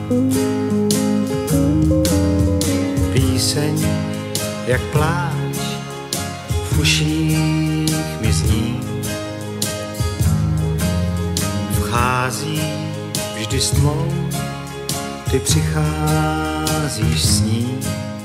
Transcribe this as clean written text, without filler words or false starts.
Píseň jak pláč v uších mi zní. Vchází vždy s tmou, ty přicházíš s ní.